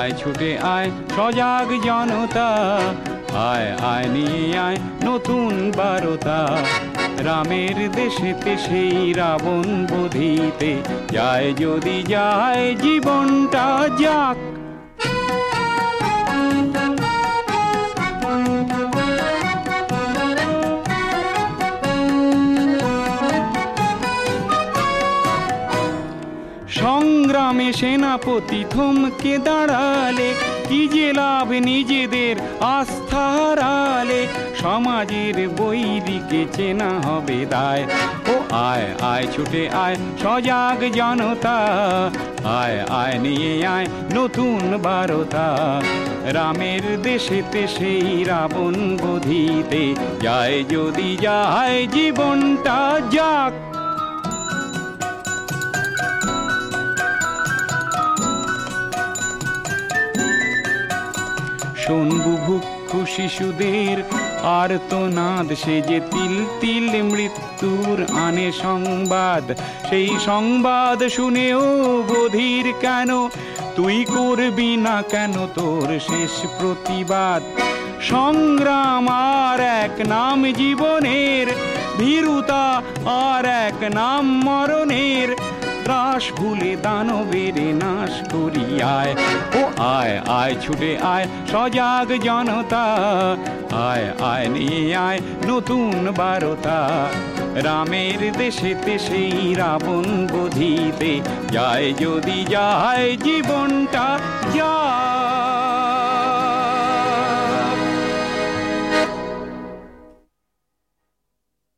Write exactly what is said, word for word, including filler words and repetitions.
আয় ছুটে আয় সজাগ জনতা, আয় আয় নিয়ে আয় নতুন বারতা। রামের দেশেতে সেই রাবণ বধিতে, যায় যদি যায় জীবনটা যাক। সংগ্রামে সেনাপতি থমকে দাঁড়ালে, কি যে লাভ নিজেদের আস্থা হারালে। সমাজের বৈরীকে চেনা হবে দায়, ও আয় আয় ছুটে আয় সজাগ জনতা, আয় আয় নিয়ে আয় নতুন বারতা। রামের দেশেতে সেই রাবণ বধিতে, যায় যদি যায় জীবনটা যাক। শোনবু ভুক্ষু শিশুদের আর্তনাদ, সে যে তিল তিল মৃত্যুর আনে সংবাদ। সেই সংবাদ শুনেও বধির কেন, তুই করবি না কেন তোর শেষ প্রতিবাদ। সংগ্রাম আর এক নাম জীবনের, ভীরুতা আর এক নাম মরণের। ত্রাস ভুলে দানবের নাশ করি আয়, ও আয় আয় ছুটে আয় সজাগ জনতা, আয় আয় নিয়ে আয় নতুন বারতা। রামের দেশেতে সেই রাবণ বধিতে, যায় যদি যায় জীবনটা যায়।